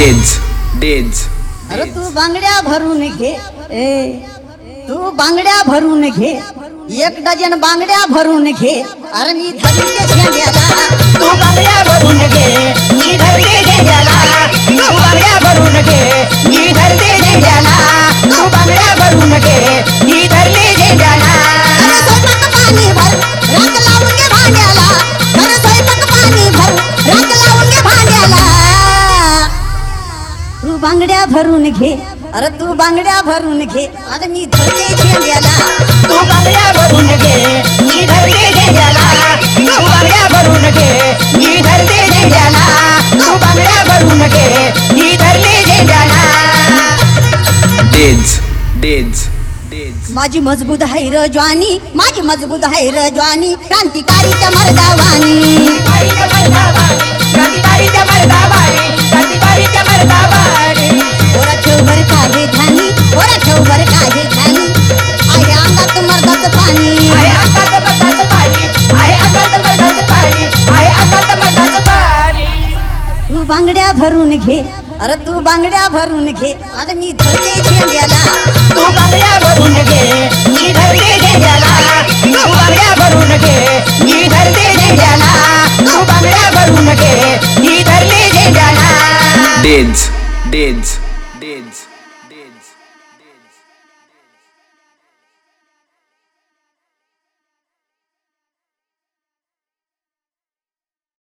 Days अरे तू बांगड्या भरून घे, तू बांगड्या भरून घे, 1 डझन बांगड्या भरून घे. अरे मी धरते झेंड्याला, तू बांगड्या भरून घे, मी धरते झेंड्याला. तू बांगड्या भरून घे, मी धरते झेंड्याला. तू बांगड्या भरून घे, मी धरले झेंड्याला. अरे स्वयंपाक पाणी भर, राख लावून घे भांड्याला. अरे स्वयंपाक पाणी भर, राख लावून घे भांड्याला. तू बांगड्या भरून घे, अरे तू बांगड्या भरून घे, आता मी धरते झेंड्याला. तू बांगड्या भरून घे, मी धरते झेंड्याला. तू बांगड्या भरून घे, मी धरते झेंड्याला. तू बांगड्या भरून घे, मी धरले झेंड्याला. डेज माझी मजबूत आहे र ज्वानी, माझी मजबूत आहे र ज्वानी. क्रांतिकारीच्या मर्दावानी, क्रांतिकारीच्या मर्दावानी, क्रांतिकारीच्या मर्दावानी. ओरा ठेवभर काहे धानी, ओरा ठेवभर काहे धानी. आहे अंगात मर्दाचं पाणी, आहे अंगात मर्दाचं पाणी, आहे अंगात मर्दाचं पाणी, आहे अंगात मर्दाचं पाणी. तू बांगड्या भरून घे, अरे तू बांगड्या भरून घे, आता मी धरते झेंड्याला. तू बांगड्या भरून घे, मी धरते झेंड्याला. तू बांगड्या भरून घे, मी धरते झेंड्याला. तू बांगड्या भरून घे, मी धरले झेंड्याला. डेज